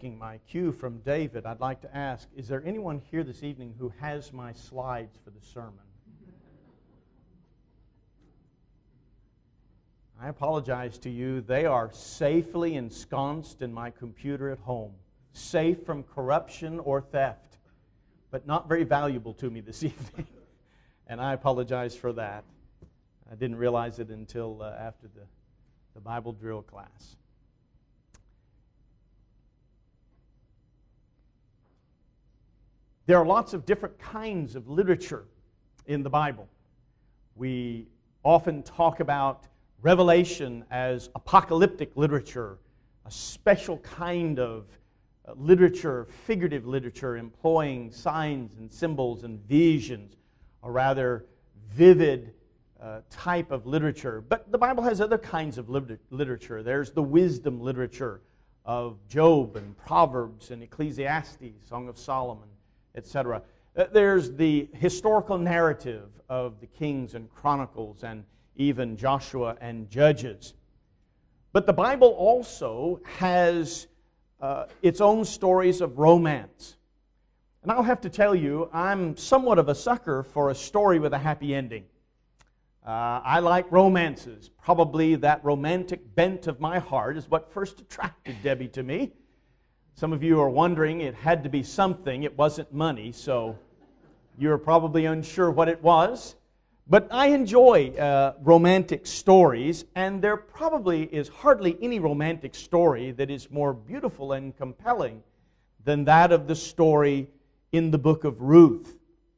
taking my cue from David, I'd like to ask, is there anyone here this evening who has my slides for the sermon? I apologize to you. They are safely ensconced in my computer at home, safe from corruption or theft, but not very valuable to me this evening. And I apologize for that. I didn't realize it until after the Bible drill class. There are lots of different kinds of literature in the Bible. We often talk about Revelation as apocalyptic literature, a special kind of literature, figurative literature, employing signs and symbols and visions, a rather vivid type of literature. But the Bible has other kinds of literature. There's the wisdom literature of Job and Proverbs and Ecclesiastes, Song of Solomon, etc. There's the historical narrative of the Kings and Chronicles and even Joshua and Judges. But the Bible also has its own stories of romance. And I'll have to tell you, I'm somewhat of a sucker for a story with a happy ending. I like romances. Probably that romantic bent of my heart is what first attracted Debbie to me. Some of you are wondering, it had to be something. It wasn't money, so you're probably unsure what it was. But I enjoy romantic stories, and there probably is hardly any romantic story that is more beautiful and compelling than that of the story in the book of Ruth.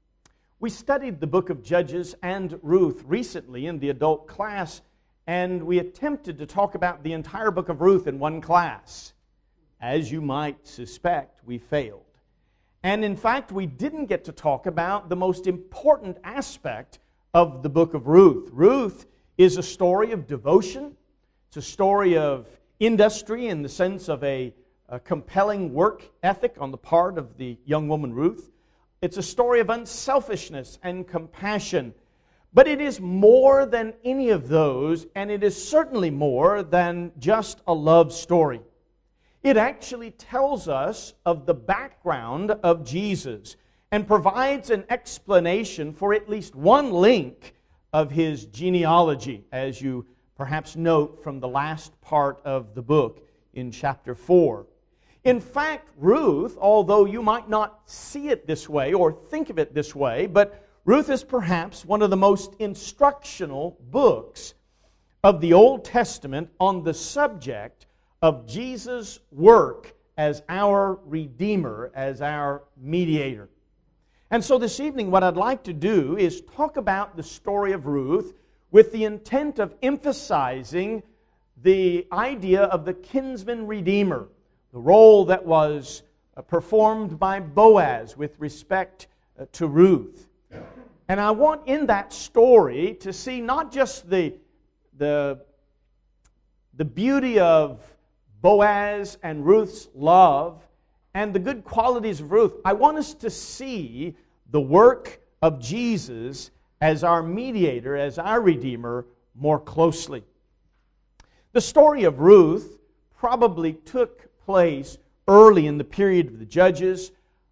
We studied the book of Judges and Ruth recently in the adult class, and we attempted to talk about the entire book of Ruth in one class. As you might suspect, we failed. And in fact, we didn't get to talk about the most important aspect of the book of Ruth. Ruth is a story of devotion. It's a story of industry in the sense of a compelling work ethic on the part of the young woman Ruth. It's a story of unselfishness and compassion. But it is more than any of those, and it is certainly more than just a love story. It actually tells us of the background of Jesus and provides an explanation for at least one link of his genealogy, as you perhaps note from the last part of the book in chapter 4. In fact, Ruth, although you might not see it this way or think of it this way, but Ruth is perhaps one of the most instructional books of the Old Testament on the subject of Jesus' work as our Redeemer, as our mediator. And so this evening what I'd like to do is talk about the story of Ruth with the intent of emphasizing the idea of the kinsman redeemer, the role that was performed by Boaz with respect to Ruth. And I want in that story to see not just the beauty of Boaz and Ruth's love and the good qualities of Ruth. I want us to see the work of Jesus as our mediator, as our Redeemer, more closely. The story of Ruth probably took place early in the period of the Judges.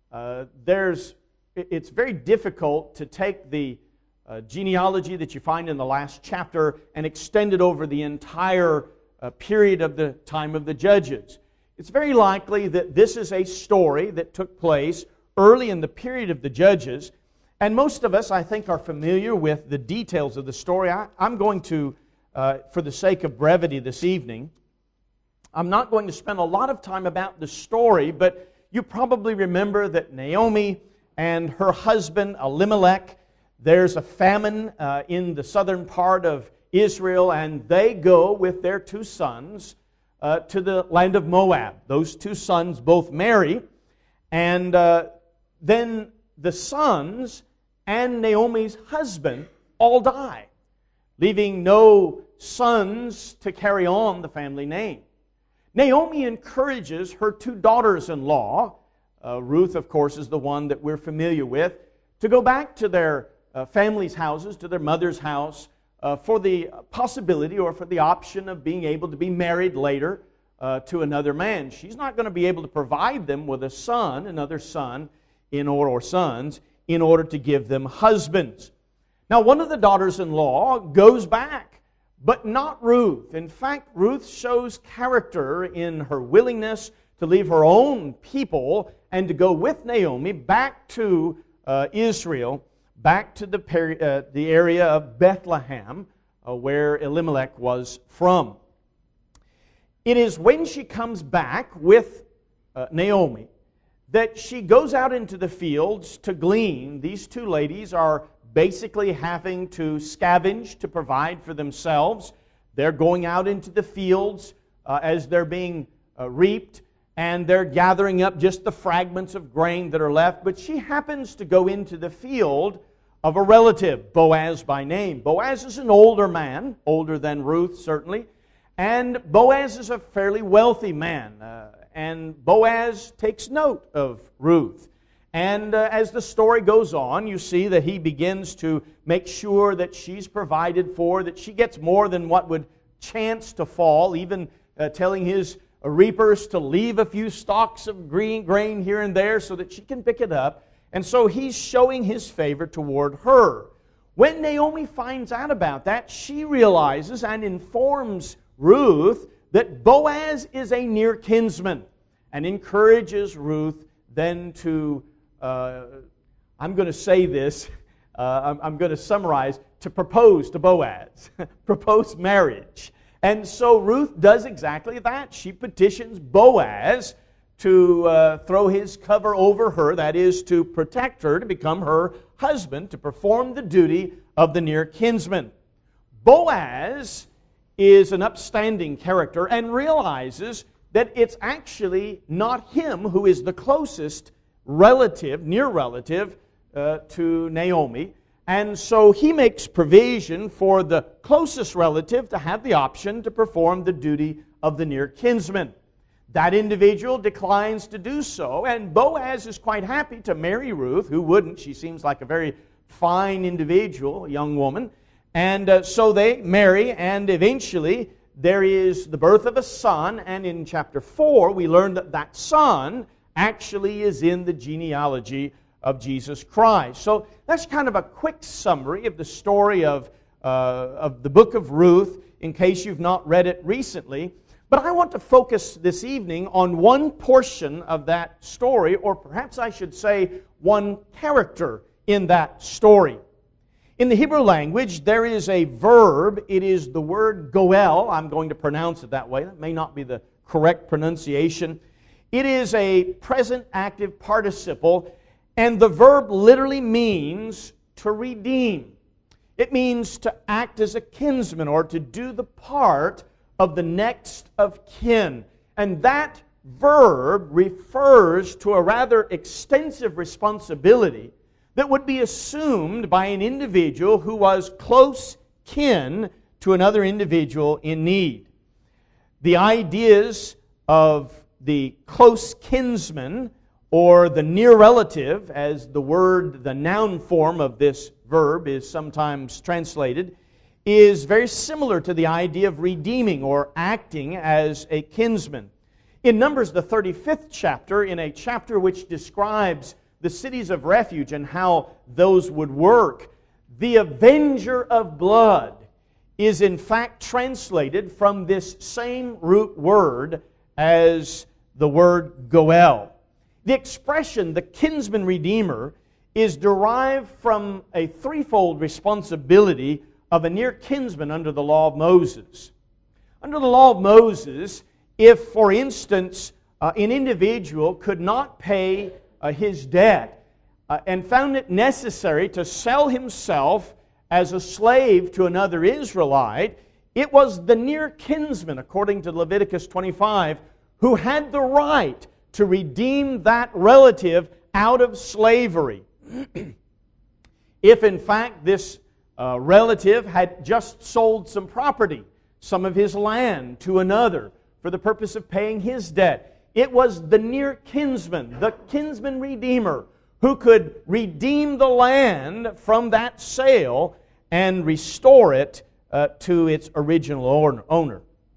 It's very difficult to take the genealogy that you find in the last chapter and extend it over the entire period of the time of the Judges. It's very likely that this is a story that took place early in the period of the Judges, and most of us, I think, are familiar with the details of the story. I'm going to, for the sake of brevity this evening, I'm not going to spend a lot of time about the story, but you probably remember that Naomi and her husband Elimelech, there's a famine in the southern part of Israel, and they go with their two sons to the land of Moab. Those two sons both marry, and then the sons and Naomi's husband all die, leaving no sons to carry on the family name. Naomi encourages her two daughters-in-law, Ruth, of course, is the one that we're familiar with, to go back to their family's houses, to their mother's house, for the possibility or for the option of being able to be married later to another man. She's not going to be able to provide them with a son, another son, or sons, in order to give them husbands. Now, one of the daughters-in-law goes back, but not Ruth. In fact, Ruth shows character in her willingness to leave her own people and to go with Naomi back to Israel, back to the area of Bethlehem, where Elimelech was from. It is when she comes back with Naomi that she goes out into the fields to glean. These two ladies are basically having to scavenge to provide for themselves. They're going out into the fields as they're being reaped, and they're gathering up just the fragments of grain that are left. But she happens to go into the field of a relative, Boaz by name. Boaz is an older man, older than Ruth certainly, and Boaz is a fairly wealthy man. And Boaz takes note of Ruth. And as the story goes on, you see that he begins to make sure that she's provided for, that she gets more than what would chance to fall, even telling his reapers to leave a few stalks of grain here and there so that she can pick it up. And so he's showing his favor toward her. When Naomi finds out about that, she realizes and informs Ruth that Boaz is a near kinsman, and encourages Ruth then to, I'm going to say this, I'm going to summarize, to propose to Boaz, propose marriage. And so Ruth does exactly that. She petitions Boaz to throw his cover over her, that is, to protect her, to become her husband, to perform the duty of the near kinsman. Boaz is an upstanding character and realizes that it's actually not him who is the closest relative, near relative, to Naomi. And so he makes provision for the closest relative to have the option to perform the duty of the near kinsman. That individual declines to do so, and Boaz is quite happy to marry Ruth. Who wouldn't? She seems like a very fine individual, a young woman. And so they marry, and eventually there is the birth of a son, and in chapter 4 we learn that that son actually is in the genealogy of Jesus Christ. So that's kind of a quick summary of the story of the book of Ruth, in case you've not read it recently. But I want to focus this evening on one portion of that story, or perhaps I should say one character in that story. In the Hebrew language, there is a verb. It is the word goel. I'm going to pronounce it that way. That may not be the correct pronunciation. It is a present active participle, and the verb literally means to redeem. It means to act as a kinsman, or to do the part of the next of kin. And that verb refers to a rather extensive responsibility that would be assumed by an individual who was close kin to another individual in need. The ideas of the close kinsman, or the near relative, as the noun form of this verb is sometimes translated, is very similar to the idea of redeeming or acting as a kinsman. In Numbers, the 35th chapter, in a chapter which describes the cities of refuge and how those would work, the avenger of blood is in fact translated from this same root word as the word goel. The expression, the kinsman redeemer, is derived from a threefold responsibility of a near kinsman under the law of Moses. Under the law of Moses, if, for instance, an individual could not pay his debt and found it necessary to sell himself as a slave to another Israelite, it was the near kinsman, according to Leviticus 25, who had the right to redeem that relative out of slavery. If, in fact, this relative had just sold some property, some of his land, to another for the purpose of paying his debt, it was the near kinsman, the kinsman redeemer, who could redeem the land from that sale and restore it to its original owner.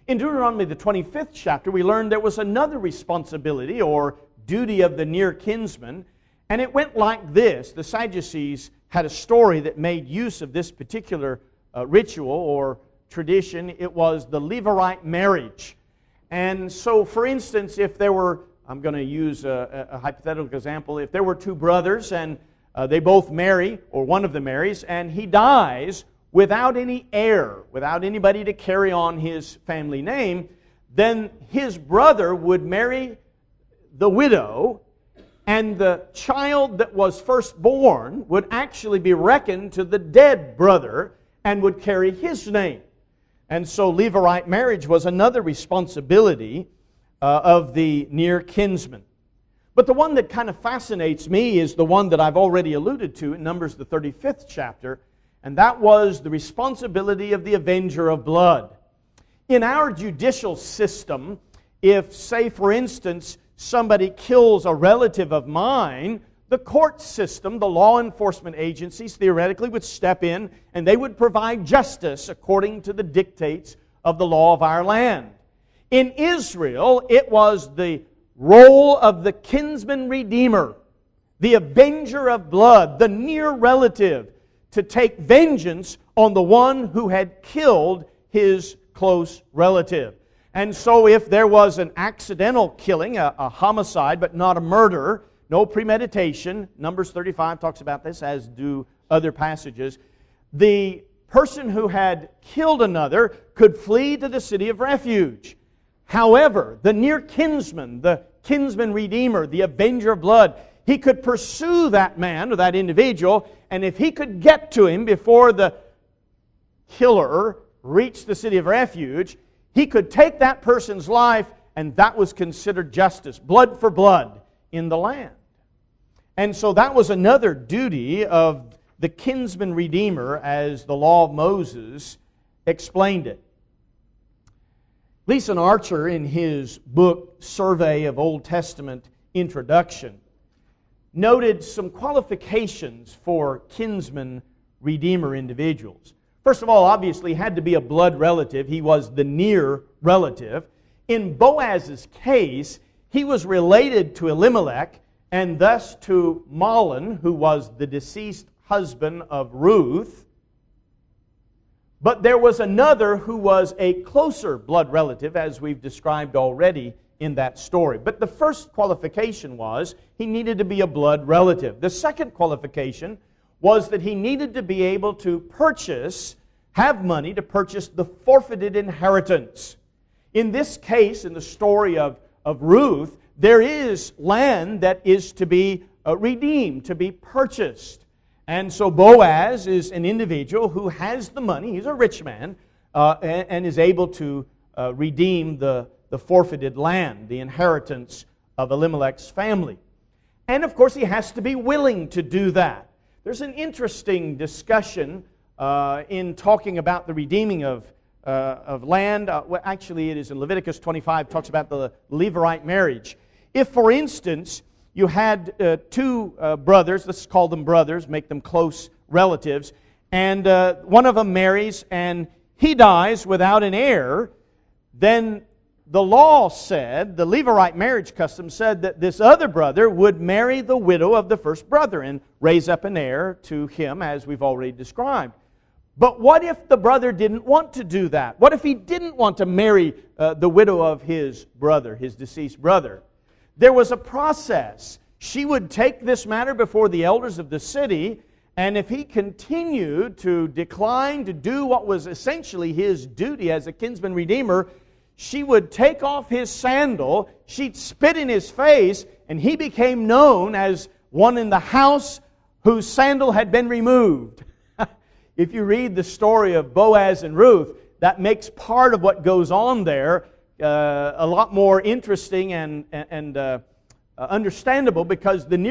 In Deuteronomy, the 25th chapter, we learned there was another responsibility or duty of the near kinsman, and it went like this. The Sadducees had a story that made use of this particular ritual or tradition. It was the Levirate marriage. And so, for instance, if there were, I'm going to use a hypothetical example, if there were two brothers and they both marry, or one of them marries, and he dies without any heir, without anybody to carry on his family name, then his brother would marry the widow, and the child that was first born would actually be reckoned to the dead brother and would carry his name. And so Levirate marriage was another responsibility of the near kinsman. But the one that kind of fascinates me is the one that I've already alluded to in Numbers, the 35th chapter, and that was the responsibility of the avenger of blood. In our judicial system, if, say, for instance, somebody kills a relative of mine, the court system, the law enforcement agencies, theoretically would step in and they would provide justice according to the dictates of the law of our land. In Israel, it was the role of the kinsman redeemer, the avenger of blood, the near relative, to take vengeance on the one who had killed his close relative. And so if there was an accidental killing, a homicide, but not a murder, no premeditation, Numbers 35 talks about this, as do other passages, the person who had killed another could flee to the city of refuge. However, the near kinsman, the kinsman redeemer, the avenger of blood, he could pursue that man or that individual, and if he could get to him before the killer reached the city of refuge, he could take that person's life, and that was considered justice, blood for blood in the land. And so that was another duty of the kinsman redeemer as the law of Moses explained it. Leeson Archer, in his book, Survey of Old Testament Introduction, noted some qualifications for kinsman redeemer individuals. First of all, obviously, he had to be a blood relative. He was the near relative. In Boaz's case, he was related to Elimelech and thus to Mahlon, who was the deceased husband of Ruth. But there was another who was a closer blood relative, as we've described already in that story. But the first qualification was he needed to be a blood relative. The second qualification was that he needed to be able to have money to purchase the forfeited inheritance. In this case, in the story of Ruth, there is land that is to be redeemed, to be purchased. And so Boaz is an individual who has the money, he's a rich man, and is able to redeem the forfeited land, the inheritance of Elimelech's family. And of course, he has to be willing to do that. There's an interesting discussion in talking about the redeeming of land. Actually, it is in Leviticus 25, talks about the Levirate marriage. If, for instance, you had two brothers, let's call them brothers, make them close relatives, and one of them marries and he dies without an heir, then the law said, the Levirate marriage custom said that this other brother would marry the widow of the first brother and raise up an heir to him, as we've already described. But what if the brother didn't want to do that? What if he didn't want to marry the widow of his brother, his deceased brother? There was a process. She would take this matter before the elders of the city, and if he continued to decline to do what was essentially his duty as a kinsman redeemer, she would take off his sandal, she'd spit in his face, and he became known as one in the house whose sandal had been removed. If you read the story of Boaz and Ruth, that makes part of what goes on there a lot more interesting and understandable, because the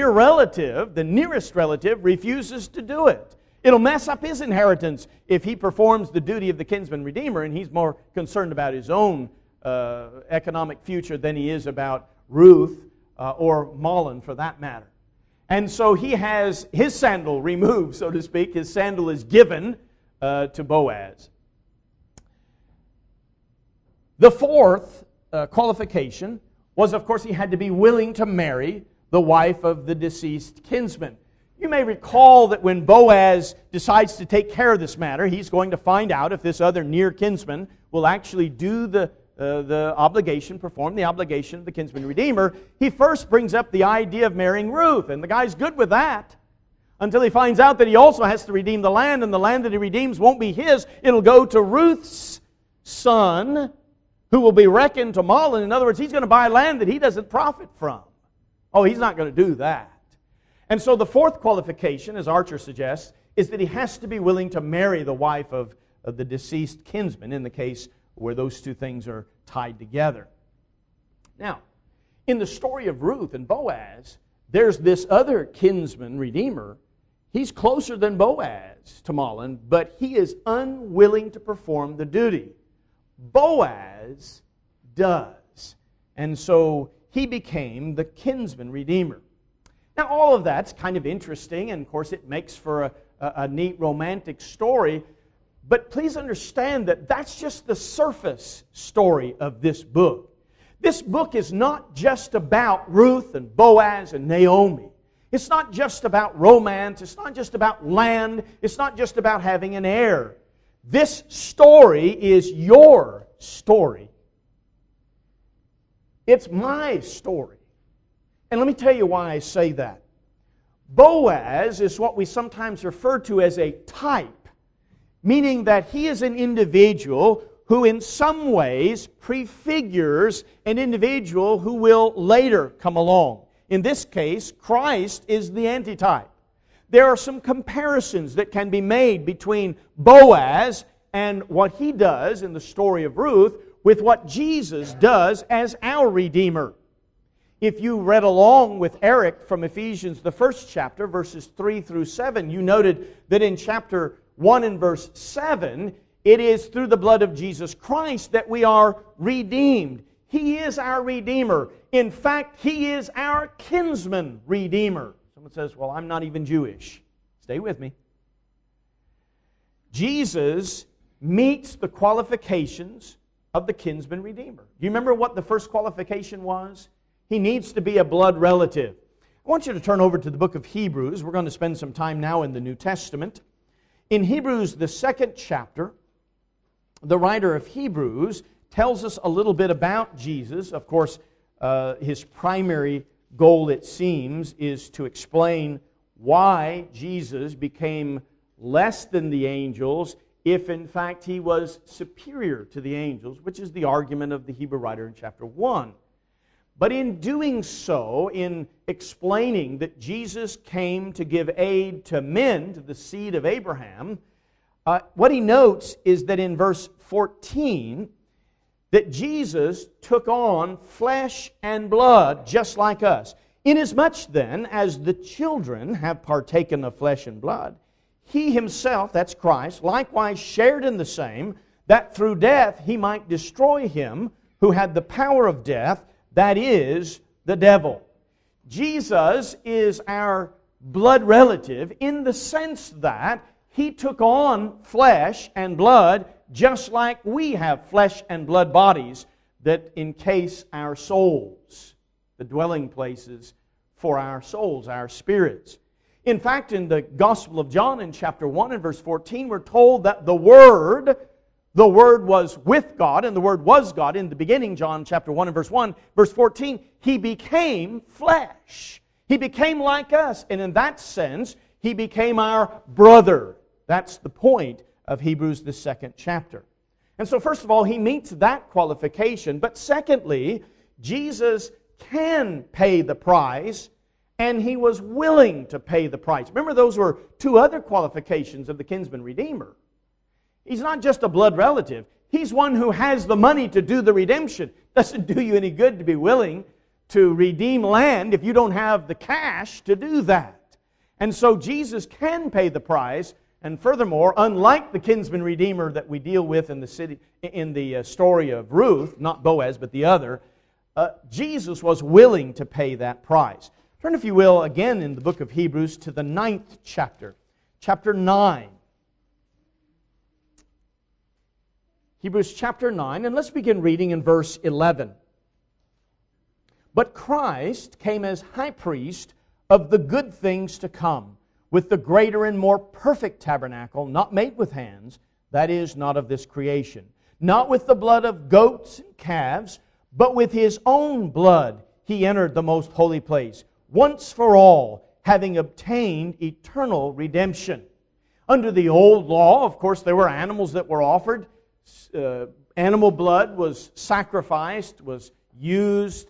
nearest relative refuses to do it. It'll mess up his inheritance if he performs the duty of the kinsman redeemer, and he's more concerned about his own economic future than he is about Ruth or Mahlon for that matter. And so he has his sandal removed, so to speak. His sandal is given to Boaz. The fourth qualification was, of course, he had to be willing to marry the wife of the deceased kinsman. You may recall that when Boaz decides to take care of this matter, he's going to find out if this other near kinsman will actually do the obligation, perform the obligation of the kinsman redeemer. He first brings up the idea of marrying Ruth, and the guy's good with that until he finds out that he also has to redeem the land, and the land that he redeems won't be his. It'll go to Ruth's son, who will be reckoned to Mahlon. In other words, he's going to buy land that he doesn't profit from. Oh, he's not going to do that. And so the fourth qualification, as Archer suggests, is that he has to be willing to marry the wife of the deceased kinsman in the case where those two things are tied together. Now, in the story of Ruth and Boaz, there's this other kinsman redeemer. He's closer than Boaz to Mahlon, but he is unwilling to perform the duty. Boaz does. And so he became the kinsman redeemer. Now, all of that's kind of interesting, and of course it makes for a neat romantic story, but please understand that that's just the surface story of this book. This book is not just about Ruth and Boaz and Naomi. It's not just about romance. It's not just about land. It's not just about having an heir. This story is your story. It's my story. And let me tell you why I say that. Boaz is what we sometimes refer to as a type, meaning that he is an individual who in some ways prefigures an individual who will later come along. In this case, Christ is the antitype. There are some comparisons that can be made between Boaz and what he does in the story of Ruth with what Jesus does as our Redeemer. If you read along with Eric from Ephesians, the first chapter, verses 3 through 7, you noted that in chapter 1 and verse 7, it is through the blood of Jesus Christ that we are redeemed. He is our Redeemer. In fact, He is our kinsman Redeemer. Someone says, well, I'm not even Jewish. Stay with me. Jesus meets the qualifications of the kinsman Redeemer. Do you remember what the first qualification was? He needs to be a blood relative. I want you to turn over to the book of Hebrews. We're going to spend some time now in the New Testament. In Hebrews, the second chapter, the writer of Hebrews tells us a little bit about Jesus. Of course, his primary goal, it seems, is to explain why Jesus became less than the angels if, in fact, He was superior to the angels, which is the argument of the Hebrew writer in chapter 1. But in doing so, in explaining that Jesus came to give aid to men, to the seed of Abraham, what he notes is that in verse 14, that Jesus took on flesh and blood just like us. Inasmuch then as the children have partaken of flesh and blood, He Himself, that's Christ, likewise shared in the same, that through death He might destroy him who had the power of death, that is, the devil. Jesus is our blood relative in the sense that He took on flesh and blood just like we have flesh and blood bodies that encase our souls, the dwelling places for our souls, our spirits. In fact, in the Gospel of John in chapter 1 and verse 14, we're told that the Word was with God, and the Word was God. In the beginning, John chapter 1 and verse 1, verse 14, He became flesh. He became like us, and in that sense, He became our brother. That's the point of Hebrews, the second chapter. And so first of all, He meets that qualification. But secondly, Jesus can pay the price, and He was willing to pay the price. Remember, those were two other qualifications of the kinsman redeemer. He's not just a blood relative. He's one who has the money to do the redemption. Doesn't do you any good to be willing to redeem land if you don't have the cash to do that. And so Jesus can pay the price. And furthermore, unlike the kinsman redeemer that we deal with in the story of Ruth, not Boaz, but the other, Jesus was willing to pay that price. Turn, if you will, again in the book of Hebrews to the 9th chapter, chapter 9. Hebrews chapter 9, and let's begin reading in verse 11. But Christ came as high priest of the good things to come, with the greater and more perfect tabernacle, not made with hands, that is, not of this creation, not with the blood of goats and calves, but with His own blood He entered the most holy place, once for all, having obtained eternal redemption. Under the old law, of course, there were animals that were offered. Animal blood was sacrificed, was used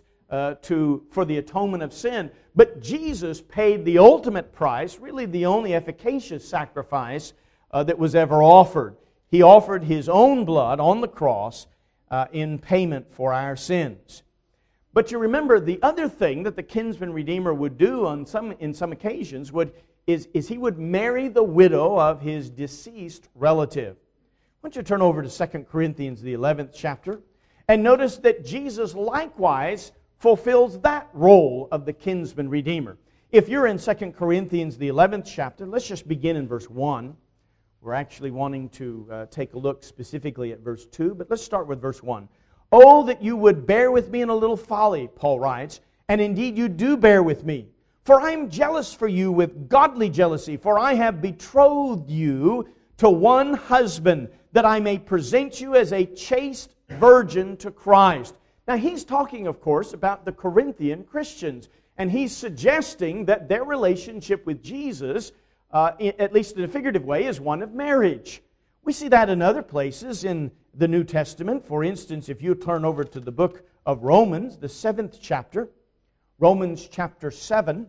for the atonement of sin. But Jesus paid the ultimate price, really the only efficacious sacrifice that was ever offered. He offered His own blood on the cross in payment for our sins. But you remember, the other thing that the kinsman redeemer would do in some occasions is he would marry the widow of his deceased relative. I want you to turn over to 2 Corinthians, the 11th chapter, and notice that Jesus likewise fulfills that role of the kinsman redeemer. If you're in 2 Corinthians, the 11th chapter, let's just begin in verse 1. We're actually wanting to take a look specifically at verse 2, but let's start with verse 1. Oh, that you would bear with me in a little folly, Paul writes, and indeed you do bear with me. For I am jealous for you with godly jealousy, for I have betrothed you to one husband, that I may present you as a chaste virgin to Christ. Now he's talking, of course, about the Corinthian Christians, and he's suggesting that their relationship with Jesus, at least in a figurative way, is one of marriage. We see that in other places in the New Testament. For instance, if you turn over to the book of Romans, the 7th chapter, Romans chapter 7,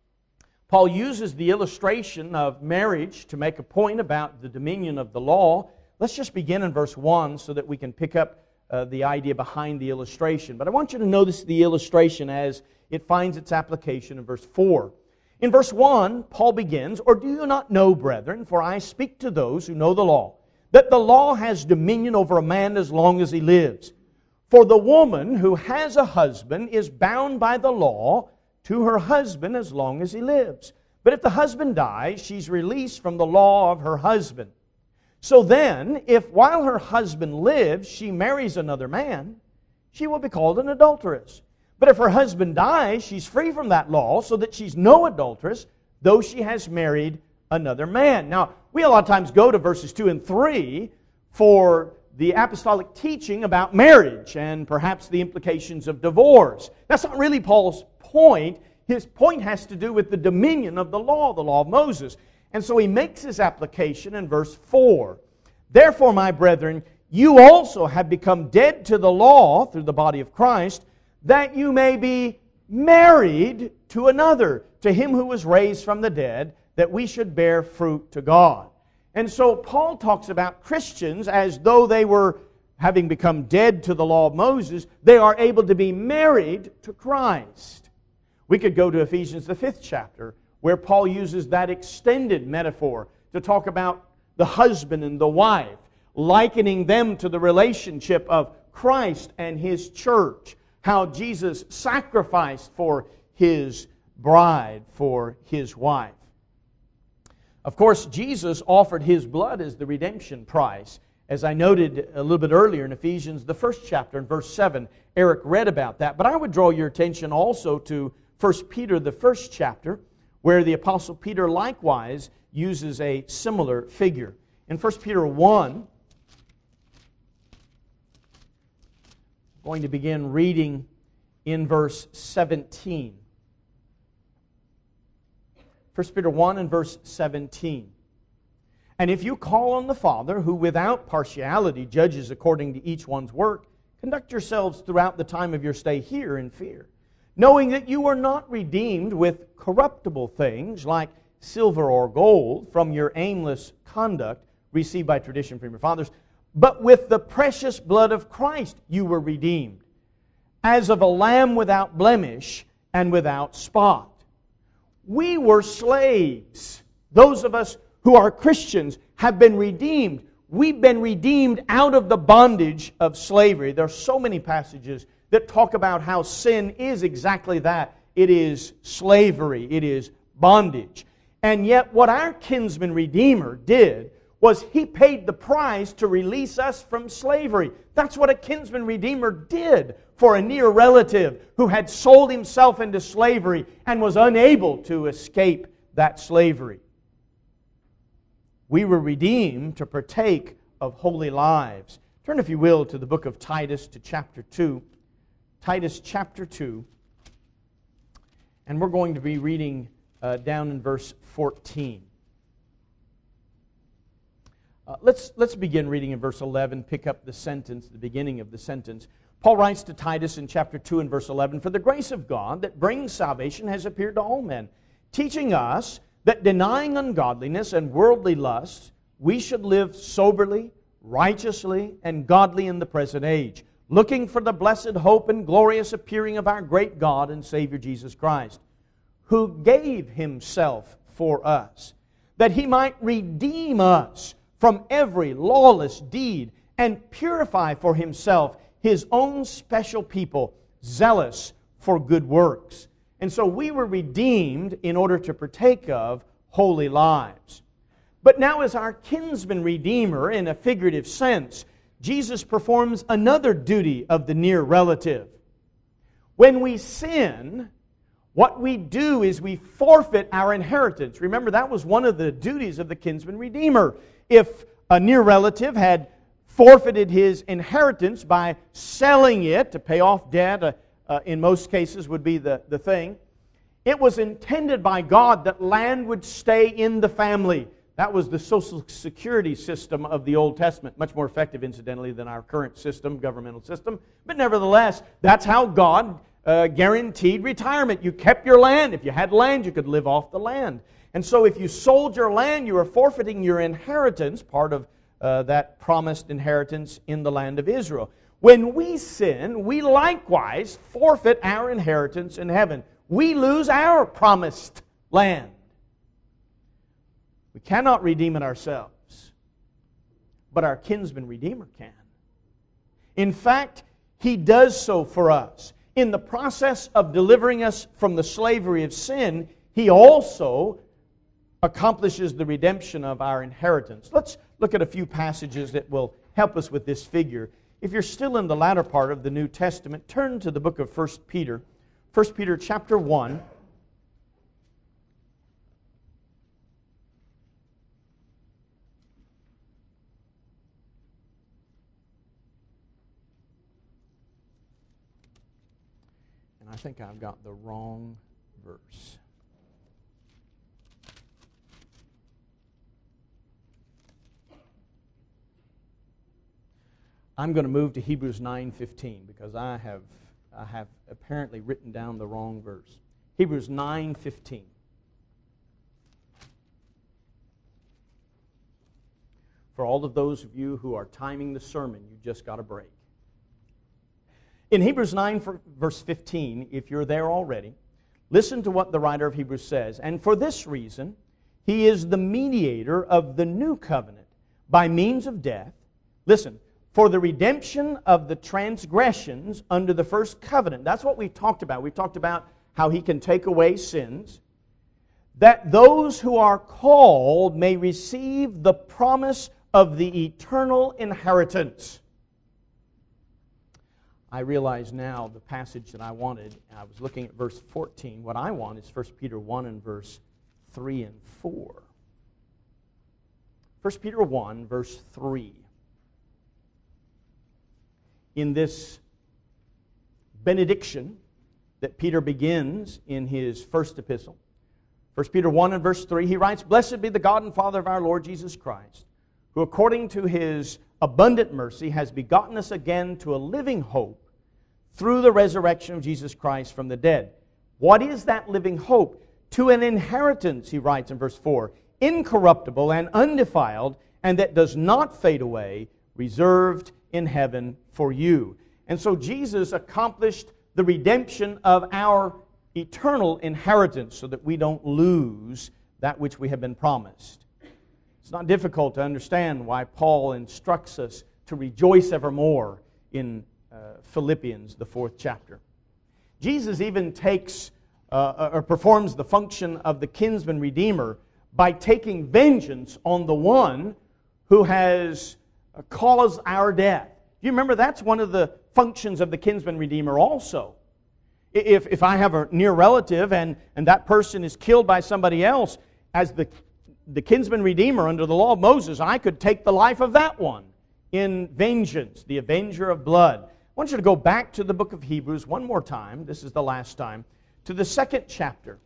Paul uses the illustration of marriage to make a point about the dominion of the law. Let's just begin in verse 1 so that we can pick up the idea behind the illustration. But I want you to notice the illustration as it finds its application in verse 4. In verse 1, Paul begins, Or do you not know, brethren, for I speak to those who know the law, that the law has dominion over a man as long as he lives. For the woman who has a husband is bound by the law to her husband as long as he lives. But if the husband dies, she's released from the law of her husband. So then, if while her husband lives, she marries another man, she will be called an adulteress. But if her husband dies, she's free from that law, so that she's no adulteress, though she has married another man. Now, we a lot of times go to verses 2 and 3 for the apostolic teaching about marriage and perhaps the implications of divorce. That's not really Paul's point. His point has to do with the dominion of the law of Moses. And so he makes his application in verse 4. Therefore, my brethren, you also have become dead to the law through the body of Christ, that you may be married to another, to Him who was raised from the dead, that we should bear fruit to God. And so Paul talks about Christians as though they were, having become dead to the law of Moses, they are able to be married to Christ. We could go to Ephesians, the 5th chapter, where Paul uses that extended metaphor to talk about the husband and the wife, likening them to the relationship of Christ and His church, how Jesus sacrificed for His bride, for His wife. Of course, Jesus offered His blood as the redemption price. As I noted a little bit earlier in Ephesians, the 1st chapter, in verse 7, Eric read about that. But I would draw your attention also to 1 Peter, the 1st chapter, where the Apostle Peter likewise uses a similar figure. In 1 Peter 1, I'm going to begin reading in verse 17. 1 Peter 1 and verse 17. And if you call on the Father, who without partiality judges according to each one's work, conduct yourselves throughout the time of your stay here in fear, knowing that you were not redeemed with corruptible things like silver or gold from your aimless conduct received by tradition from your fathers, but with the precious blood of Christ you were redeemed, as of a lamb without blemish and without spot. We were slaves. Those of us who are Christians have been redeemed. We've been redeemed out of the bondage of slavery. There are so many passages that talk about how sin is exactly that. It is slavery. It is bondage. And yet what our kinsman redeemer did was He paid the price to release us from slavery. That's what a kinsman redeemer did for a near relative who had sold himself into slavery and was unable to escape that slavery. We were redeemed to partake of holy lives. Turn, if you will, to the book of Titus, to chapter 2. Titus chapter 2. And we're going to be reading down in verse 14. Let's begin reading in verse 11, pick up the sentence, the beginning of the sentence. Paul writes to Titus in chapter 2 and verse 11, "For the grace of God that brings salvation has appeared to all men, teaching us that denying ungodliness and worldly lusts, we should live soberly, righteously, and godly in the present age, looking for the blessed hope and glorious appearing of our great God and Savior Jesus Christ, who gave Himself for us, that He might redeem us from every lawless deed and purify for Himself His own special people, zealous for good works." And so we were redeemed in order to partake of holy lives. But now, as our kinsman redeemer in a figurative sense, Jesus performs another duty of the near relative. When we sin, what we do is we forfeit our inheritance. Remember, that was one of the duties of the kinsman redeemer. If a near relative had forfeited his inheritance by selling it to pay off debt, in most cases would be the thing, it was intended by God that land would stay in the family. That was the Social Security system of the Old Testament. Much more effective, incidentally, than our current system, governmental system. But nevertheless, that's how God guaranteed retirement. You kept your land. If you had land, you could live off the land. And so if you sold your land, you were forfeiting your inheritance, part of that promised inheritance in the land of Israel. When we sin, we likewise forfeit our inheritance in heaven. We lose our promised land. We cannot redeem it ourselves, but our kinsman redeemer can. In fact, He does so for us. In the process of delivering us from the slavery of sin, He also accomplishes the redemption of our inheritance. Let's look at a few passages that will help us with this figure. If you're still in the latter part of the New Testament, turn to the book of 1 Peter. 1 Peter chapter 1. And I think I've got the wrong verse. I'm going to move to Hebrews 9:15 because I have apparently written down the wrong verse. Hebrews 9:15. For all of those of you who are timing the sermon, you just got a break. In Hebrews 9, verse 15, if you're there already, listen to what the writer of Hebrews says. "And for this reason, He is the mediator of the new covenant by means of death." Listen. "For the redemption of the transgressions under the first covenant." That's what we talked about. We talked about how He can take away sins. "That those who are called may receive the promise of the eternal inheritance." I realize now the passage that I wanted. I was looking at verse 14. What I want is 1 Peter 1 and verse 3 and 4. 1 Peter 1, verse 3. In this benediction that Peter begins in his first epistle, 1 Peter 1 and verse 3, he writes, "Blessed be the God and Father of our Lord Jesus Christ, who according to His abundant mercy has begotten us again to a living hope through the resurrection of Jesus Christ from the dead." What is that living hope? "To an inheritance," he writes in verse 4, "incorruptible and undefiled, and that does not fade away, reserved in heaven for you." And so Jesus accomplished the redemption of our eternal inheritance so that we don't lose that which we have been promised. It's not difficult to understand why Paul instructs us to rejoice evermore in Philippians, the 4th chapter. Jesus even takes or performs the function of the kinsman redeemer by taking vengeance on the one who has caused our death. You remember that's one of the functions of the kinsman redeemer also. If I have a near relative and that person is killed by somebody else, as the kinsman redeemer under the law of Moses, I could take the life of that one in vengeance, the avenger of blood. I want you to go back to the book of Hebrews one more time. This is the last time. To the 2nd chapter.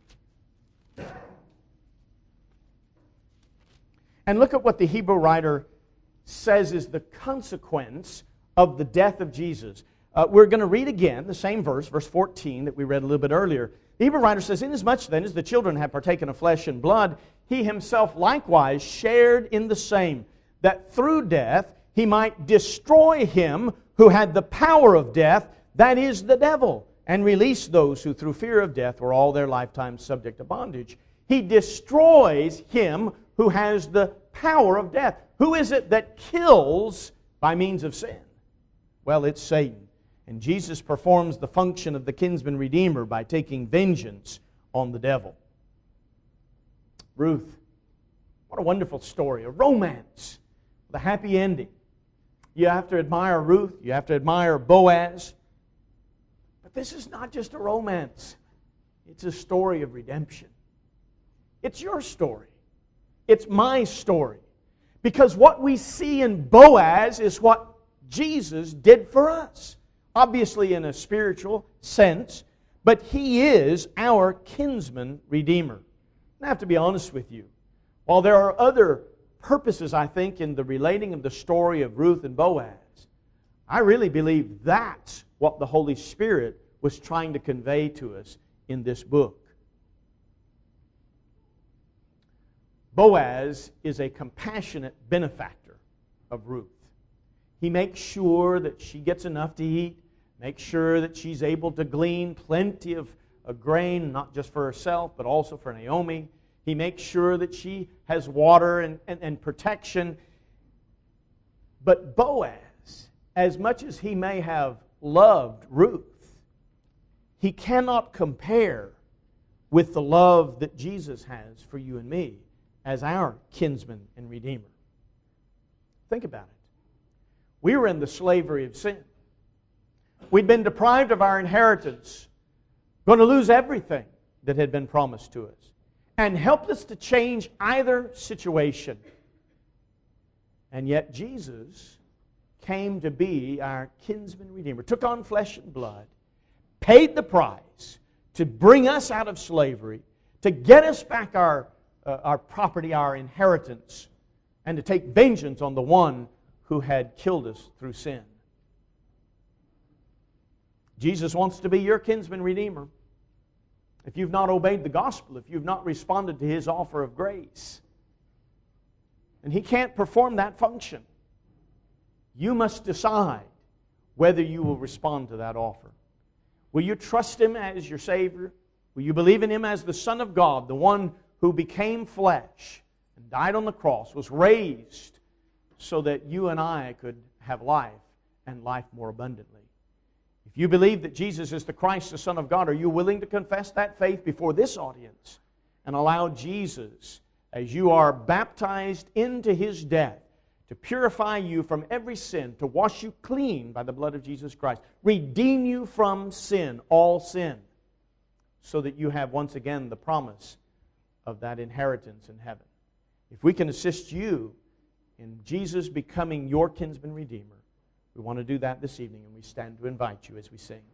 And look at what the Hebrew writer says is the consequence of the death of Jesus. We're going to read again the same verse, verse 14 that we read a little bit earlier. The Hebrew writer says, "Inasmuch then as the children have partaken of flesh and blood, he himself likewise shared in the same, that through death he might destroy him who had the power of death, that is, the devil, and release those who through fear of death were all their lifetime subject to bondage." He destroys him who has the power of death. Who is it that kills by means of sin? Well, it's Satan. And Jesus performs the function of the kinsman redeemer by taking vengeance on the devil. Ruth, what a wonderful story, a romance with a happy ending. You have to admire Ruth, you have to admire Boaz. But this is not just a romance. It's a story of redemption. It's your story. It's my story. Because what we see in Boaz is what Jesus did for us. Obviously in a spiritual sense, but he is our kinsman redeemer. And I have to be honest with you. While there are other purposes, I think, in the relating of the story of Ruth and Boaz, I really believe that's what the Holy Spirit was trying to convey to us in this book. Boaz is a compassionate benefactor of Ruth. He makes sure that she gets enough to eat, makes sure that she's able to glean plenty of grain, not just for herself, but also for Naomi. He makes sure that she has water and protection. But Boaz, as much as he may have loved Ruth, he cannot compare with the love that Jesus has for you and me as our kinsman and redeemer. Think about it. We were in the slavery of sin. We'd been deprived of our inheritance, going to lose everything that had been promised to us, and helpless to change either situation. And yet Jesus came to be our kinsman redeemer, took on flesh and blood, paid the price to bring us out of slavery, to get us back our property, our inheritance, and to take vengeance on the one who had killed us through sin. Jesus wants to be your kinsman redeemer. If you've not obeyed the gospel, if you've not responded to His offer of grace, and He can't perform that function, you must decide whether you will respond to that offer. Will you trust Him as your Savior? Will you believe in Him as the Son of God, the one who became flesh and died on the cross, was raised so that you and I could have life and life more abundantly? If you believe that Jesus is the Christ, the Son of God, are you willing to confess that faith before this audience and allow Jesus, as you are baptized into His death, to purify you from every sin, to wash you clean by the blood of Jesus Christ, redeem you from sin, all sin, so that you have once again the promise of that inheritance in heaven? If we can assist you in Jesus becoming your kinsman redeemer, we want to do that this evening, and we stand to invite you as we sing.